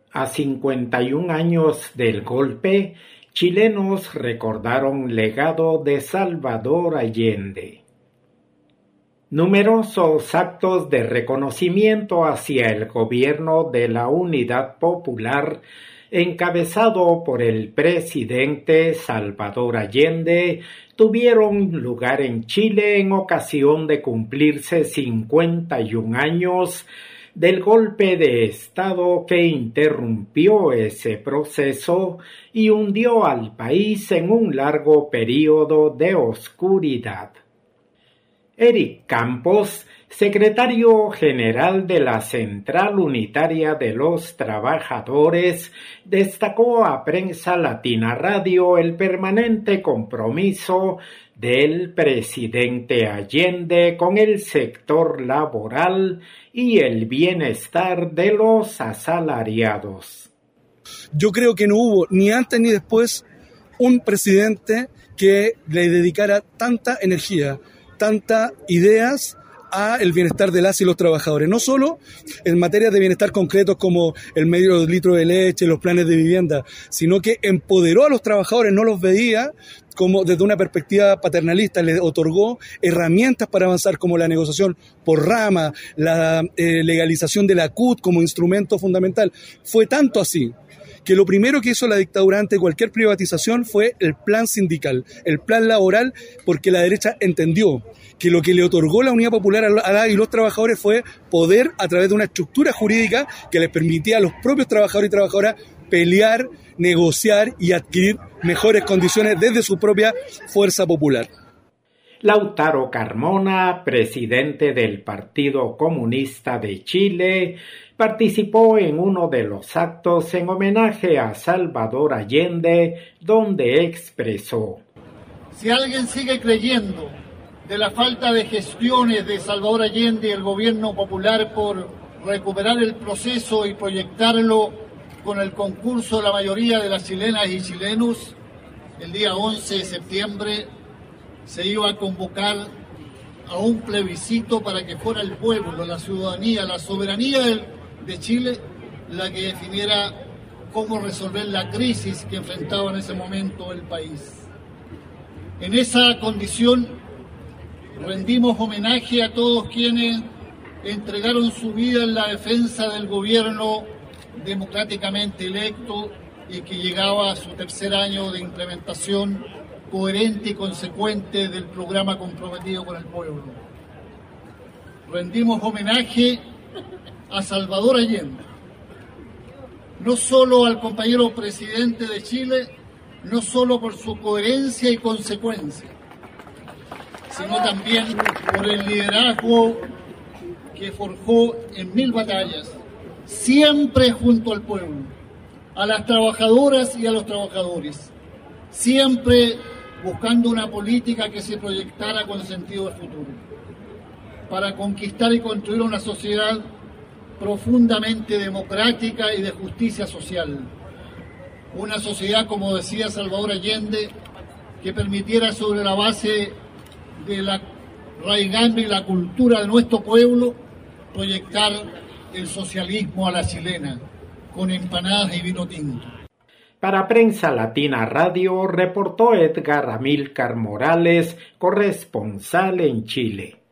A 51 años del golpe, chilenos recordaron legado de Salvador Allende. Numerosos actos de reconocimiento hacia el gobierno de la Unidad Popular, encabezado por el presidente Salvador Allende, tuvieron lugar en Chile en ocasión de cumplirse 51 años del golpe de Estado que interrumpió ese proceso y hundió al país en un largo período de oscuridad. Eric Campos, secretario general de la Central Unitaria de los Trabajadores, destacó a Prensa Latina Radio el permanente compromiso del presidente Allende con el sector laboral y el bienestar de los asalariados. Yo creo que no hubo ni antes ni después un presidente que le dedicara tanta energía, tantas ideas a el bienestar de las y los trabajadores, no solo en materia de bienestar concretos como el medio litro de leche, los planes de vivienda, sino que empoderó a los trabajadores, no los veía como desde una perspectiva paternalista, les otorgó herramientas para avanzar como la negociación por rama, la legalización de la CUT como instrumento fundamental. Fue tanto así que lo primero que hizo la dictadura ante cualquier privatización fue el plan sindical, el plan laboral, porque la derecha entendió que lo que le otorgó la Unidad Popular a la y los trabajadores fue poder, a través de una estructura jurídica que les permitía a los propios trabajadores y trabajadoras pelear, negociar y adquirir mejores condiciones desde su propia fuerza popular. Lautaro Carmona, presidente del Partido Comunista de Chile, participó en uno de los actos en homenaje a Salvador Allende, donde expresó: si alguien sigue creyendo de la falta de gestiones de Salvador Allende y el gobierno popular por recuperar el proceso y proyectarlo con el concurso de la mayoría de las chilenas y chilenos, el día 11 de septiembre se iba a convocar a un plebiscito para que fuera el pueblo, la ciudadanía, la soberanía de Chile la que definiera cómo resolver la crisis que enfrentaba en ese momento el país. En esa condición rendimos homenaje a todos quienes entregaron su vida en la defensa del gobierno democráticamente electo y que llegaba a su tercer año de implementación coherente y consecuente del programa comprometido con el pueblo. Rendimos homenaje a Salvador Allende, no solo al compañero presidente de Chile, no solo por su coherencia y consecuencia, sino también por el liderazgo que forjó en 1000 batallas, siempre junto al pueblo, a las trabajadoras y a los trabajadores, siempre buscando una política que se proyectara con sentido de futuro, para conquistar y construir una sociedad profundamente democrática y de justicia social. Una sociedad, como decía Salvador Allende, que permitiera sobre la base de la raigando y la cultura de nuestro pueblo proyectar el socialismo a la chilena, con empanadas y vino tinto. Para Prensa Latina Radio reportó Edgar Amílcar Morales, corresponsal en Chile.